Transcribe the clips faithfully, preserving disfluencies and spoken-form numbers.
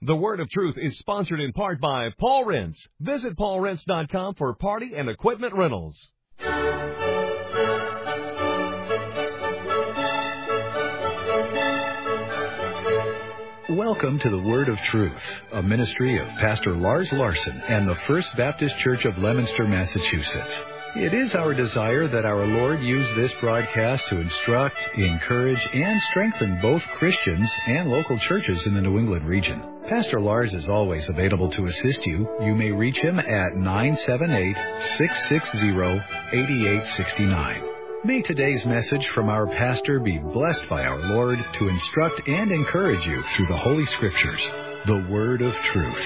The Word of Truth is sponsored in part by Paul Rents. Visit paul rents dot com for party and equipment rentals. Welcome to the Word of Truth, a ministry of Pastor Lars Larson and the First Baptist Church of Leominster, Massachusetts. It is our desire that our Lord use this broadcast to instruct, encourage, and strengthen both Christians and local churches in the New England region. Pastor Lars is always available to assist you. You may reach him at nine seven eight, six six zero, eight eight six nine. May today's message from our pastor be blessed by our Lord to instruct and encourage you through the Holy Scriptures, the Word of Truth.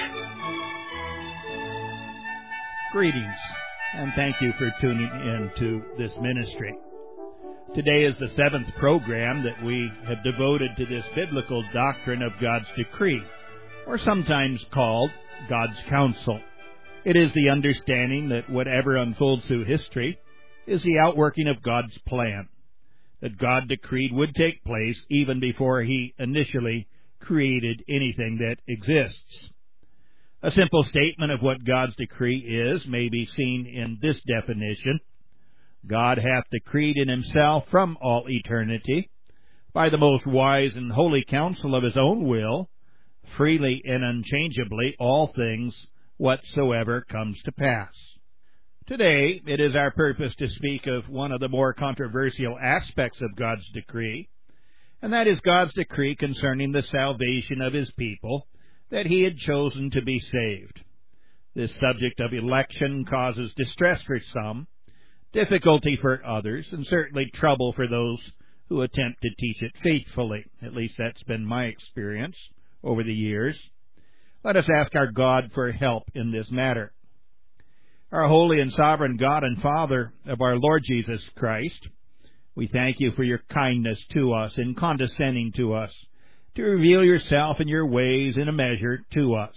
Greetings, and thank you for tuning in to this ministry. Today is the seventh program that we have devoted to this biblical doctrine of God's decree, or sometimes called God's counsel. It is the understanding that whatever unfolds through history is the outworking of God's plan, that God decreed would take place even before He initially created anything that exists. A simple statement of what God's decree is may be seen in this definition: God hath decreed in Himself from all eternity, by the most wise and holy counsel of His own will, freely and unchangeably, all things whatsoever comes to pass. Today, it is our purpose to speak of one of the more controversial aspects of God's decree, and that is God's decree concerning the salvation of His people, that He had chosen to be saved. This subject of election causes distress for some, difficulty for others, and certainly trouble for those who attempt to teach it faithfully. At least that's been my experience over the years. Let us ask our God for help in this matter. Our holy and sovereign God and Father of our Lord Jesus Christ, we thank You for Your kindness to us in condescending to us, to reveal Yourself and Your ways in a measure to us.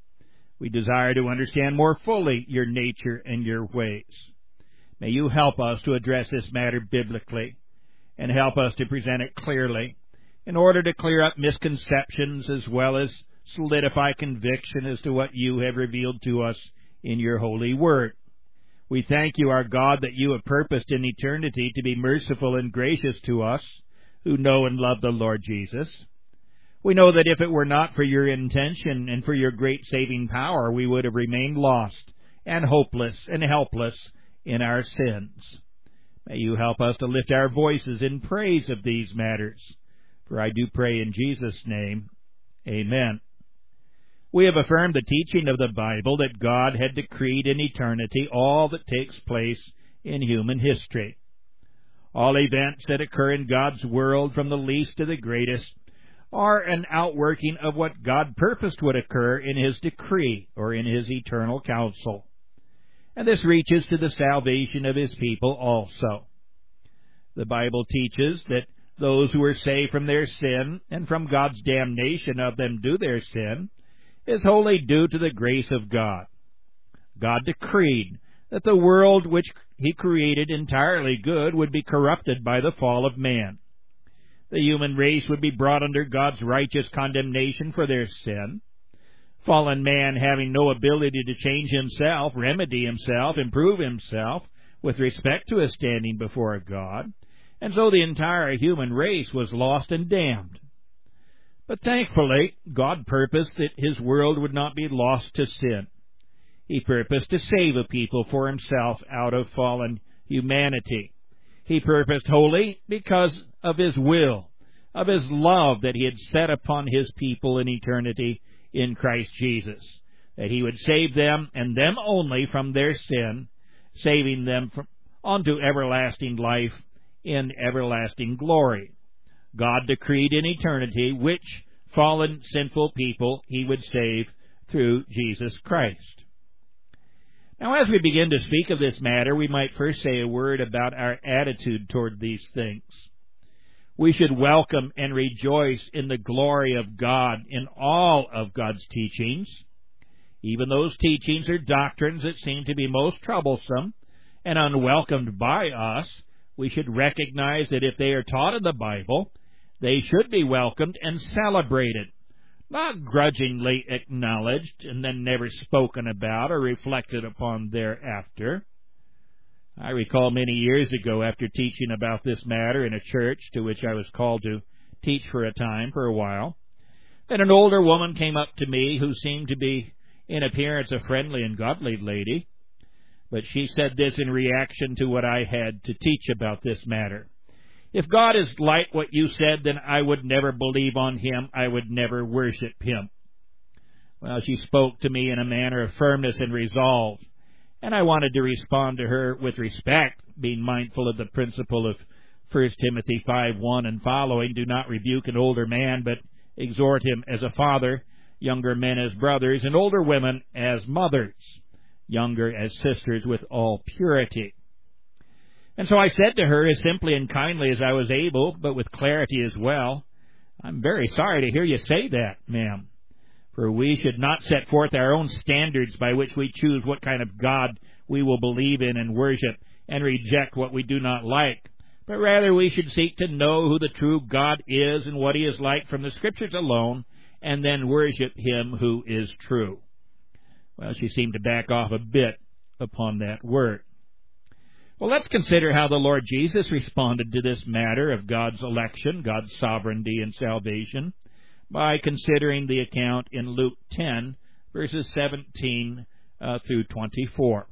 We desire to understand more fully Your nature and Your ways. May You help us to address this matter biblically, and help us to present it clearly, in order to clear up misconceptions as well as solidify conviction as to what You have revealed to us in Your holy word. We thank You, our God, that You have purposed in eternity to be merciful and gracious to us who know and love the Lord Jesus. We know that if it were not for Your intention and for Your great saving power, we would have remained lost and hopeless and helpless in our sins. May You help us to lift our voices in praise of these matters. For I do pray in Jesus' name, amen. We have affirmed the teaching of the Bible that God had decreed in eternity all that takes place in human history. All events that occur in God's world, from the least to the greatest, are an outworking of what God purposed would occur in His decree or in His eternal counsel. And this reaches to the salvation of His people also. The Bible teaches that those who are saved from their sin and from God's damnation of them due their sin is wholly due to the grace of God. God decreed that the world which He created entirely good would be corrupted by the fall of man. The human race would be brought under God's righteous condemnation for their sin. Fallen man, having no ability to change himself, remedy himself, improve himself with respect to his standing before God, and so the entire human race was lost and damned. But thankfully, God purposed that His world would not be lost to sin. He purposed to save a people for Himself out of fallen humanity. He purposed wholly because of His will, of His love that He had set upon His people in eternity in Christ Jesus, that He would save them and them only from their sin, saving them from, onto everlasting life in everlasting glory. God decreed in eternity which fallen, sinful people He would save through Jesus Christ. Now, as we begin to speak of this matter, we might first say a word about our attitude toward these things. We should welcome and rejoice in the glory of God in all of God's teachings, even those teachings or doctrines that seem to be most troublesome and unwelcomed by us. We should recognize that if they are taught in the Bible, they should be welcomed and celebrated, not grudgingly acknowledged and then never spoken about or reflected upon thereafter. I recall many years ago, after teaching about this matter in a church to which I was called to teach for a time, for a while, that an older woman came up to me who seemed to be in appearance a friendly and godly lady, but she said this in reaction to what I had to teach about this matter. If God is like what you said, then I would never believe on Him. I would never worship Him. Well, she spoke to me in a manner of firmness and resolve, and I wanted to respond to her with respect, being mindful of the principle of First Timothy five one and following, do not rebuke an older man, but exhort him as a father, younger men as brothers, and older women as mothers, younger as sisters, with all purity. And so I said to her, as simply and kindly as I was able, but with clarity as well, I'm very sorry to hear you say that, ma'am, for we should not set forth our own standards by which we choose what kind of God we will believe in and worship, and reject what we do not like, but rather we should seek to know who the true God is and what He is like from the Scriptures alone, and then worship Him who is true. Well, she seemed to back off a bit upon that word. Well, let's consider how the Lord Jesus responded to this matter of God's election, God's sovereignty and salvation, by considering the account in Luke ten, verses seventeen uh, through twenty-four.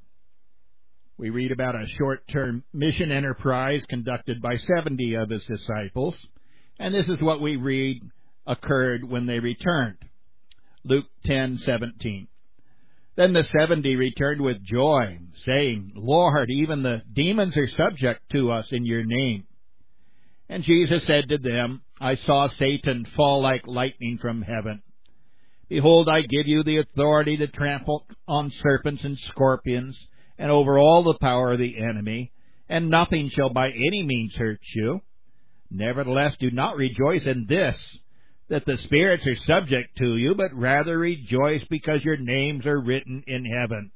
We read about a short-term mission enterprise conducted by seventy of His disciples, and this is what we read occurred when they returned. Luke ten seventeen. Then the seventy returned with joy, saying, Lord, even the demons are subject to us in your name. And Jesus said to them, I saw Satan fall like lightning from heaven. Behold, I give you the authority to trample on serpents and scorpions, and over all the power of the enemy, and nothing shall by any means hurt you. Nevertheless, do not rejoice in this, that the spirits are subject to you, but rather rejoice because your names are written in heaven.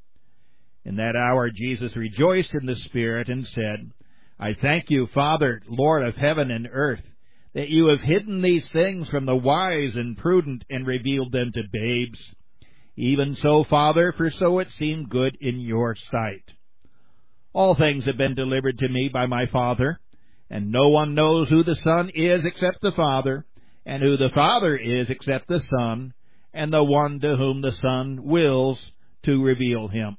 In that hour Jesus rejoiced in the Spirit and said, I thank you, Father, Lord of heaven and earth, that you have hidden these things from the wise and prudent and revealed them to babes. Even so, Father, for so it seemed good in your sight. All things have been delivered to me by my Father, and no one knows who the Son is except the Father, and who the Father is except the Son, and the one to whom the Son wills to reveal Him.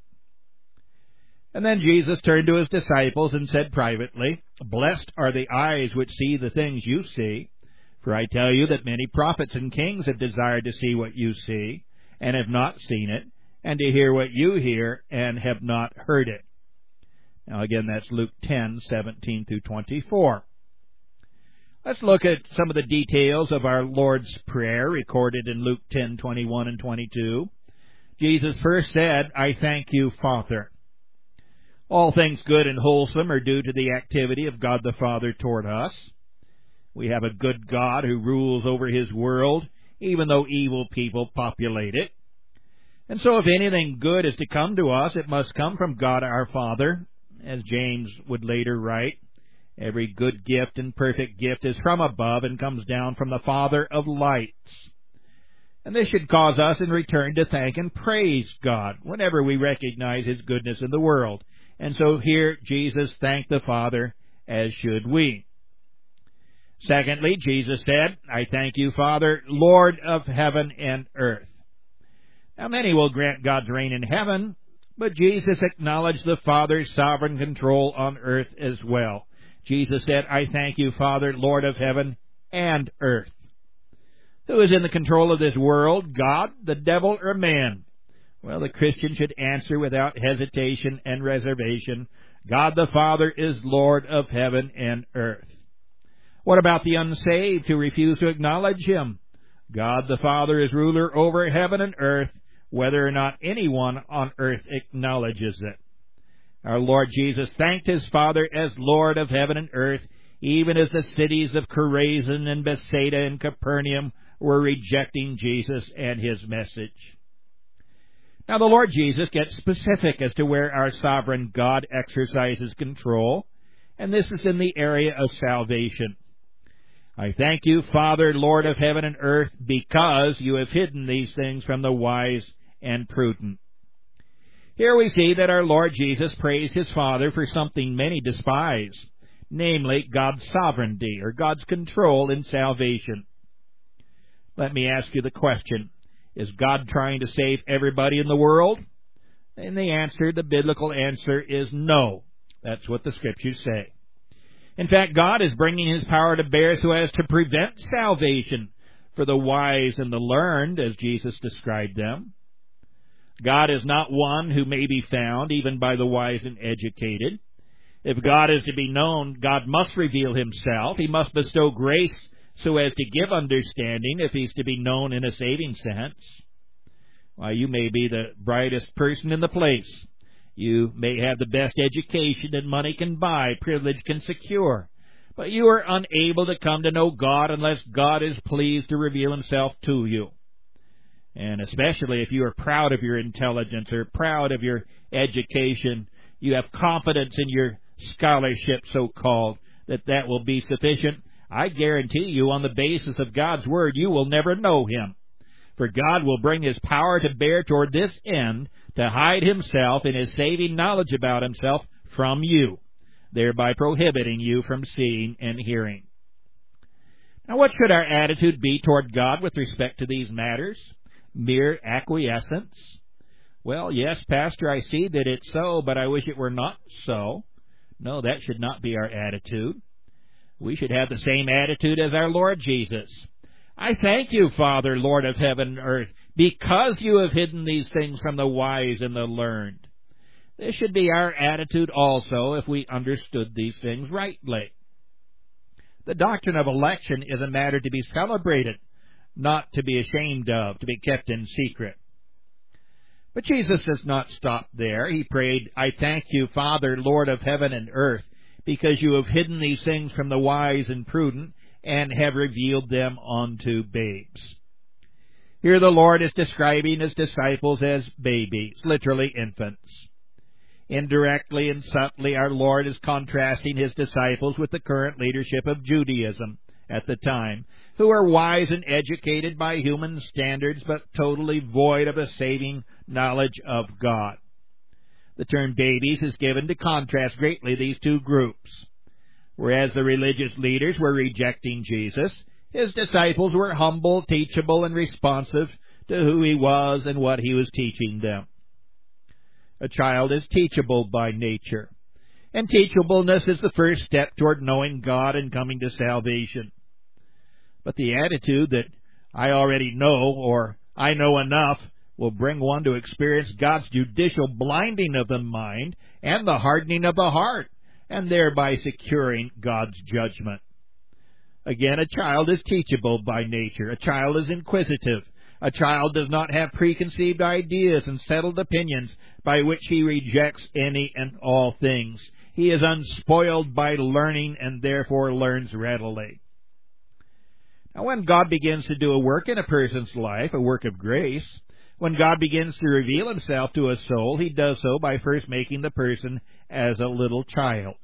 And then Jesus turned to His disciples and said privately, Blessed are the eyes which see the things you see, for I tell you that many prophets and kings have desired to see what you see, and have not seen it, and to hear what you hear, and have not heard it. Now again, that's Luke ten seventeen through twenty-four. Let's look at some of the details of our Lord's Prayer recorded in Luke ten twenty-one and twenty-two. Jesus first said, I thank you, Father. All things good and wholesome are due to the activity of God the Father toward us. We have a good God who rules over His world, even though evil people populate it. And so if anything good is to come to us, it must come from God our Father, as James would later write. Every good gift and perfect gift is from above and comes down from the Father of lights. And this should cause us in return to thank and praise God whenever we recognize His goodness in the world. And so here Jesus thanked the Father, as should we. Secondly, Jesus said, I thank you, Father, Lord of heaven and earth. Now many will grant God's reign in heaven, but Jesus acknowledged the Father's sovereign control on earth as well. Jesus said, I thank you, Father, Lord of heaven and earth. Who is in the control of this world, God, the devil, or man? Well, the Christian should answer without hesitation and reservation, God the Father is Lord of heaven and earth. What about the unsaved who refuse to acknowledge Him? God the Father is ruler over heaven and earth, whether or not anyone on earth acknowledges it. Our Lord Jesus thanked His Father as Lord of heaven and earth, even as the cities of Chorazin and Bethsaida and Capernaum were rejecting Jesus and His message. Now the Lord Jesus gets specific as to where our sovereign God exercises control, and this is in the area of salvation. I thank you, Father, Lord of heaven and earth, because you have hidden these things from the wise and prudent. Here we see that our Lord Jesus praised his Father for something many despise, namely God's sovereignty, or God's control in salvation. Let me ask you the question, is God trying to save everybody in the world? And the answer, the biblical answer, is no. That's what the Scriptures say. In fact, God is bringing his power to bear so as to prevent salvation for the wise and the learned, as Jesus described them. God is not one who may be found even by the wise and educated. If God is to be known, God must reveal himself. He must bestow grace so as to give understanding if he's to be known in a saving sense. Why, you may be the brightest person in the place. You may have the best education that money can buy, privilege can secure. But you are unable to come to know God unless God is pleased to reveal himself to you. And especially if you are proud of your intelligence or proud of your education, you have confidence in your scholarship, so-called, that that will be sufficient. I guarantee you, on the basis of God's Word, you will never know him. For God will bring his power to bear toward this end, to hide himself in his saving knowledge about himself from you, thereby prohibiting you from seeing and hearing. Now, what should our attitude be toward God with respect to these matters? Mere acquiescence? Well, yes, Pastor, I see that it's so, but I wish it were not so. No, that should not be our attitude. We should have the same attitude as our Lord Jesus. I thank you, Father, Lord of heaven and earth, because you have hidden these things from the wise and the learned. This should be our attitude also if we understood these things rightly. The doctrine of election is a matter to be celebrated, not to be ashamed of, to be kept in secret. But Jesus does not stop there. He prayed, I thank you, Father, Lord of heaven and earth, because you have hidden these things from the wise and prudent, and have revealed them unto babes. Here the Lord is describing his disciples as babies, literally infants. Indirectly and subtly, our Lord is contrasting his disciples with the current leadership of Judaism at the time, who are wise and educated by human standards, but totally void of a saving knowledge of God. The term babies is given to contrast greatly these two groups. Whereas the religious leaders were rejecting Jesus, his disciples were humble, teachable, and responsive to who he was and what he was teaching them. A child is teachable by nature, and teachableness is the first step toward knowing God and coming to salvation. But the attitude that I already know, or I know enough, will bring one to experience God's judicial blinding of the mind and the hardening of the heart, and thereby securing God's judgment. Again, a child is teachable by nature. A child is inquisitive. A child does not have preconceived ideas and settled opinions by which he rejects any and all things. He is unspoiled by learning and therefore learns readily. Now, when God begins to do a work in a person's life, a work of grace, when God begins to reveal himself to a soul, he does so by first making the person as a little child.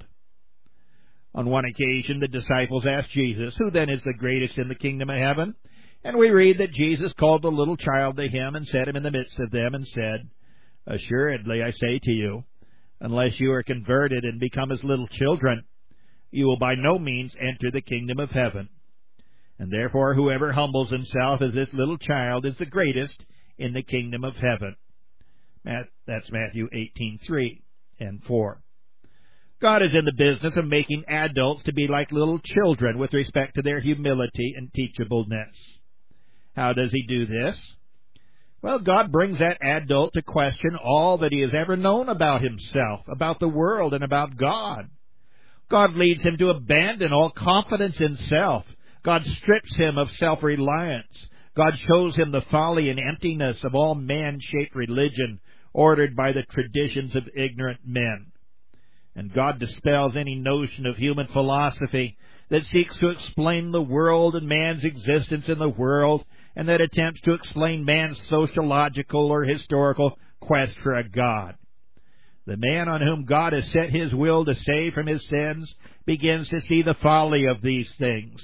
On one occasion, the disciples asked Jesus, who then is the greatest in the kingdom of heaven? And we read that Jesus called the little child to him and set him in the midst of them and said, Assuredly, I say to you, unless you are converted and become as little children, you will by no means enter the kingdom of heaven. And therefore, whoever humbles himself as this little child is the greatest in the kingdom of heaven. That's Matthew eighteen, three and four. God is in the business of making adults to be like little children with respect to their humility and teachableness. How does he do this? Well, God brings that adult to question all that he has ever known about himself, about the world, and about God. God leads him to abandon all confidence in self. God strips him of self-reliance. God shows him the folly and emptiness of all man-shaped religion ordered by the traditions of ignorant men. And God dispels any notion of human philosophy that seeks to explain the world and man's existence in the world, and that attempts to explain man's sociological or historical quest for a God. The man on whom God has set his will to save from his sins begins to see the folly of these things.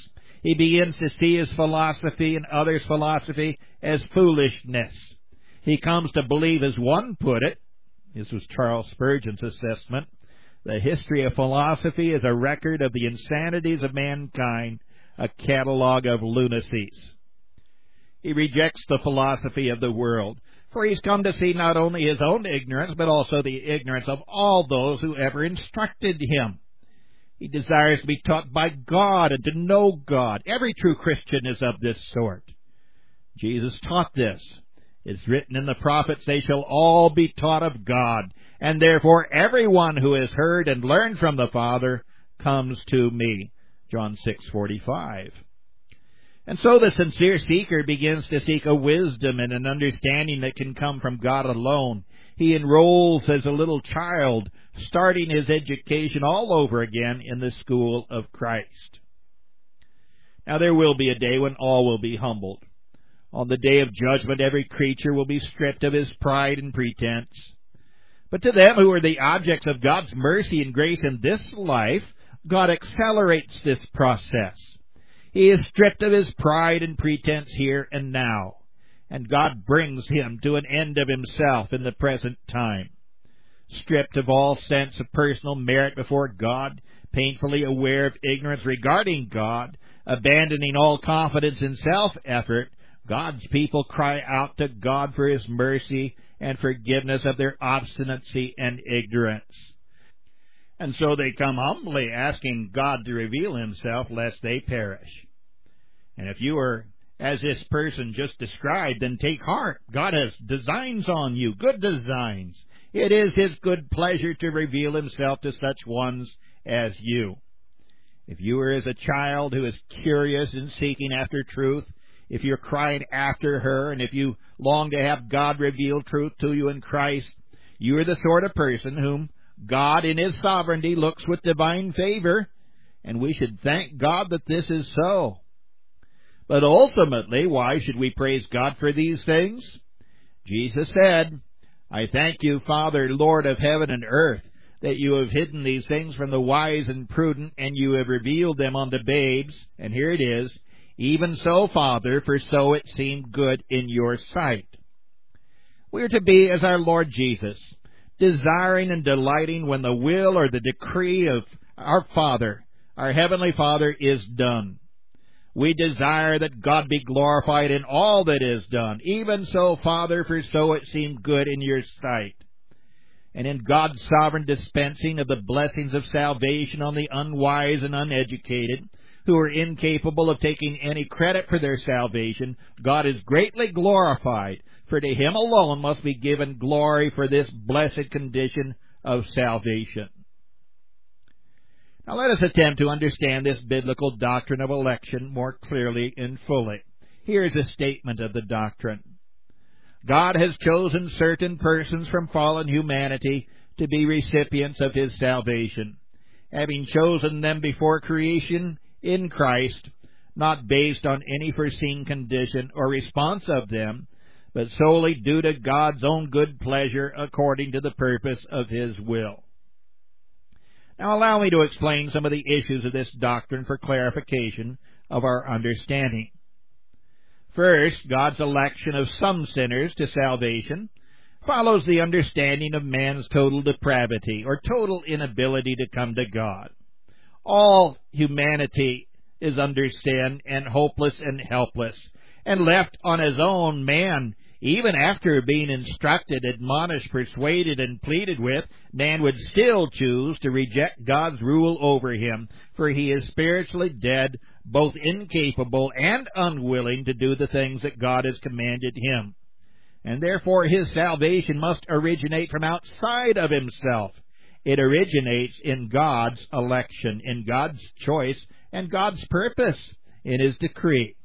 He begins to see his philosophy and others' philosophy as foolishness. He comes to believe, as one put it, this was Charles Spurgeon's assessment, the history of philosophy is a record of the insanities of mankind, a catalogue of lunacies. He rejects the philosophy of the world, for he's come to see not only his own ignorance, but also the ignorance of all those who ever instructed him. He desires to be taught by God and to know God. Every true Christian is of this sort. Jesus taught this. It's written in the prophets, they shall all be taught of God, and therefore everyone who has heard and learned from the Father comes to me. John six forty-five. And so the sincere seeker begins to seek a wisdom and an understanding that can come from God alone. He enrolls as a little child, starting his education all over again in the school of Christ. Now there will be a day when all will be humbled. On the day of judgment, every creature will be stripped of his pride and pretense. But to them who are the objects of God's mercy and grace in this life, God accelerates this process. He is stripped of his pride and pretense here and now, and God brings him to an end of himself in the present time. Stripped of all sense of personal merit before God, painfully aware of ignorance regarding God, abandoning all confidence in self-effort, God's people cry out to God for his mercy and forgiveness of their obstinacy and ignorance. And so they come humbly asking God to reveal himself lest they perish. And if you are as this person just described, then take heart. God has designs on you, good designs. It is his good pleasure to reveal himself to such ones as you. If you are as a child who is curious and seeking after truth, if you're crying after her, and if you long to have God reveal truth to you in Christ, you are the sort of person whom God in his sovereignty looks with divine favor, and we should thank God that this is so. But ultimately, why should we praise God for these things? Jesus said, I thank you, Father, Lord of heaven and earth, that you have hidden these things from the wise and prudent, and you have revealed them unto babes. And here it is, even so, Father, for so it seemed good in your sight. We are to be as our Lord Jesus, desiring and delighting when the will or the decree of our Father, our Heavenly Father, is done. We desire that God be glorified in all that is done. Even so, Father, for so it seemed good in your sight. And in God's sovereign dispensing of the blessings of salvation on the unwise and uneducated, who are incapable of taking any credit for their salvation, God is greatly glorified, for to him alone must be given glory for this blessed condition of salvation. Now let us attempt to understand this biblical doctrine of election more clearly and fully. Here is a statement of the doctrine. God has chosen certain persons from fallen humanity to be recipients of his salvation, having chosen them before creation in Christ, not based on any foreseen condition or response of them, but solely due to God's own good pleasure according to the purpose of his will. Now allow me to explain some of the issues of this doctrine for clarification of our understanding. First, God's election of some sinners to salvation follows the understanding of man's total depravity or total inability to come to God. All humanity is under sin and hopeless and helpless, and left on his own, man, even after being instructed, admonished, persuaded, and pleaded with, man would still choose to reject God's rule over him, for he is spiritually dead, both incapable and unwilling to do the things that God has commanded him. And therefore his salvation must originate from outside of himself. It originates in God's election, in God's choice, and God's purpose in his decree.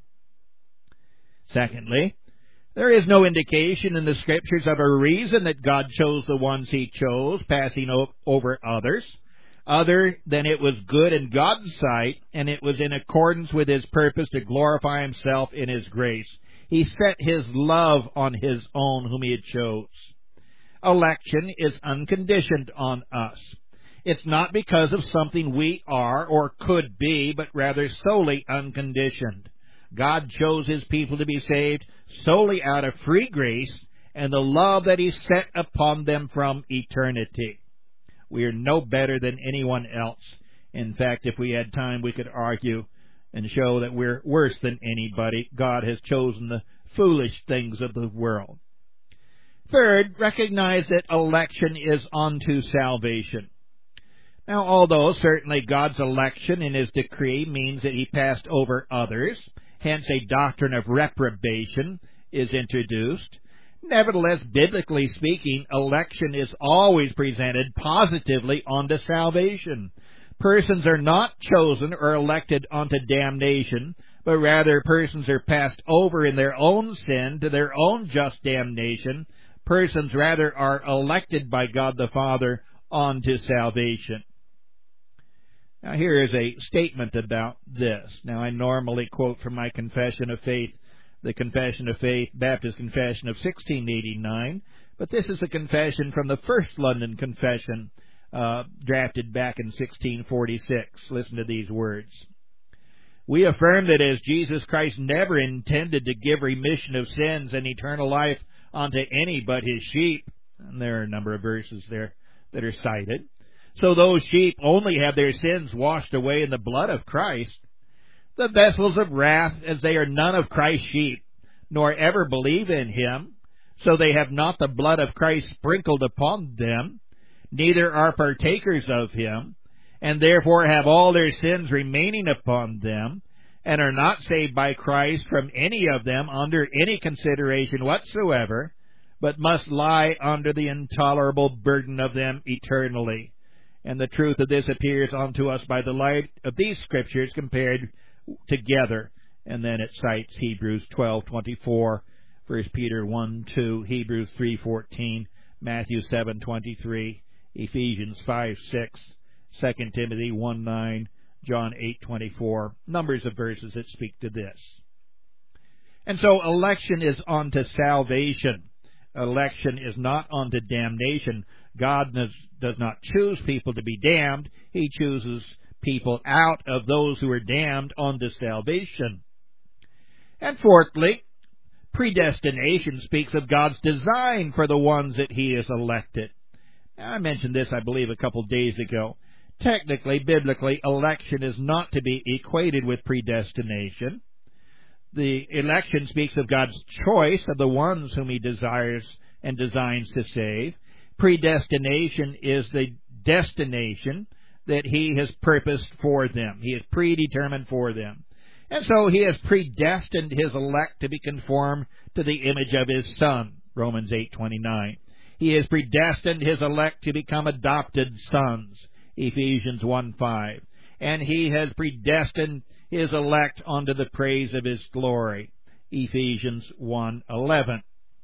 Secondly, there is no indication in the Scriptures of a reason that God chose the ones he chose, passing over others, other than it was good in God's sight, and it was in accordance with his purpose to glorify himself in his grace. He set his love on his own whom he had chose. Election is unconditioned on us. It's not because of something we are or could be, but rather solely unconditioned. God chose His people to be saved solely out of free grace and the love that He set upon them from eternity. We are no better than anyone else. In fact, if we had time, we could argue and show that we're worse than anybody. God has chosen the foolish things of the world. Third, recognize that election is unto salvation. Now, although certainly God's election in His decree means that He passed over others, hence a doctrine of reprobation is introduced, nevertheless, biblically speaking, election is always presented positively unto salvation. Persons are not chosen or elected unto damnation, but rather persons are passed over in their own sin to their own just damnation. Persons rather are elected by God the Father unto salvation. Now here is a statement about this. Now I normally quote from my Confession of Faith, the Confession of Faith, Baptist Confession of sixteen eighty-nine, but this is a confession from the First London Confession, uh, drafted back in sixteen forty-six. Listen to these words. We affirm that as Jesus Christ never intended to give remission of sins and eternal life unto any but His sheep, and there are a number of verses there that are cited, so those sheep only have their sins washed away in the blood of Christ, the vessels of wrath, as they are none of Christ's sheep, nor ever believe in Him, so they have not the blood of Christ sprinkled upon them, neither are partakers of Him, and therefore have all their sins remaining upon them, and are not saved by Christ from any of them under any consideration whatsoever, but must lie under the intolerable burden of them eternally. And the truth of this appears unto us by the light of these Scriptures compared together. And then it cites Hebrews twelve twenty-four, First Peter one two, Hebrews three fourteen, Matthew seven twenty-three, Ephesians five six, Second Timothy one nine, John eight twenty-four, numbers of verses that speak to this. And so election is unto salvation. Election is not unto damnation. God does, does not choose people to be damned. He chooses people out of those who are damned unto salvation. And fourthly, predestination speaks of God's design for the ones that He has elected. Now, I mentioned this, I believe, a couple days ago. Technically, biblically, election is not to be equated with predestination. The election speaks of God's choice of the ones whom He desires and designs to save. Predestination is the destination that He has purposed for them. He has predetermined for them. And so He has predestined His elect to be conformed to the image of His Son, Romans eight twenty-nine. He has predestined His elect to become adopted sons, Ephesians one five. And He has predestined His elect unto the praise of His glory, Ephesians one eleven.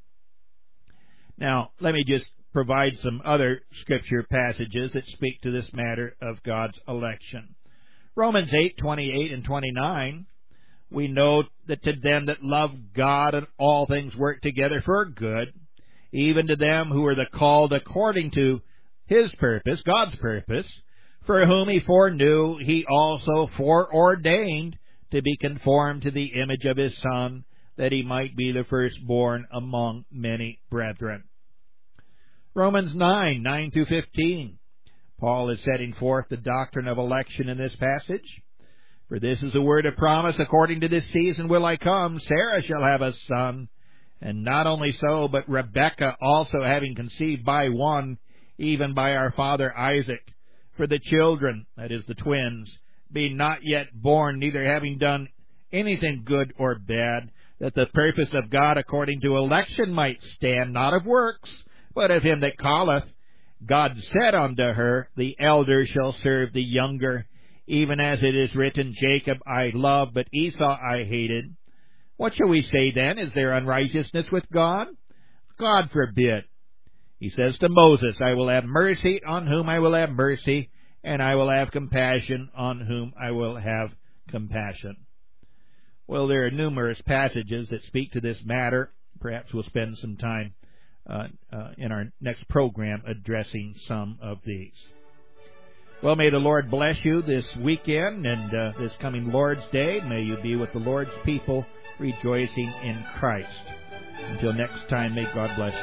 Now, let me just provide some other scripture passages that speak to this matter of God's election. Romans eight twenty-eight and twenty-nine, we know that to them that love God and all things work together for good, even to them who are the called according to His purpose, God's purpose, for whom He foreknew, He also foreordained to be conformed to the image of His Son, that He might be the firstborn among many brethren. Romans nine, nine through fifteen. Paul is setting forth the doctrine of election in this passage. For this is a word of promise, according to this season will I come, Sarah shall have a son. And not only so, but Rebekah also having conceived by one, even by our father Isaac. For the children, that is the twins, being not yet born, neither having done anything good or bad, that the purpose of God according to election might stand, not of works, but of Him that calleth. God said unto her, the elder shall serve the younger, even as it is written, Jacob I loved, but Esau I hated. What shall we say then? Is there unrighteousness with God? God forbid. He says to Moses, I will have mercy on whom I will have mercy, and I will have compassion on whom I will have compassion. Well, there are numerous passages that speak to this matter. Perhaps we'll spend some time uh, uh, in our next program addressing some of these. Well, may the Lord bless you this weekend and uh, this coming Lord's Day. May you be with the Lord's people, rejoicing in Christ. Until next time, may God bless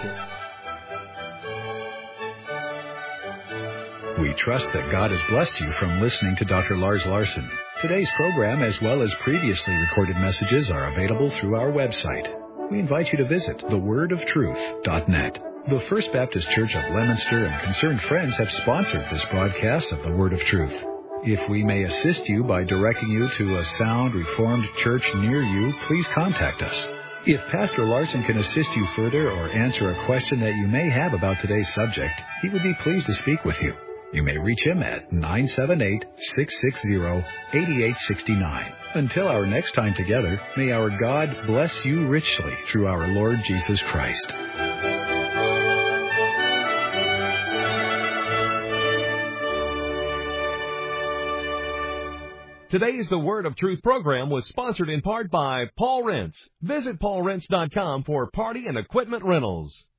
you. We trust that God has blessed you from listening to Doctor Lars Larson. Today's program, as well as previously recorded messages, are available through our website. We invite you to visit the word of truth dot net. The First Baptist Church of Leominster and concerned friends have sponsored this broadcast of the Word of Truth. If we may assist you by directing you to a sound Reformed church near you, please contact us. If Pastor Larson can assist you further or answer a question that you may have about today's subject, he would be pleased to speak with you. You may reach him at nine seven eight, six six zero, eight eight six nine. Until our next time together, may our God bless you richly through our Lord Jesus Christ. Today's The Word of Truth program was sponsored in part by Paul Rents. Visit paul rents dot com for party and equipment rentals.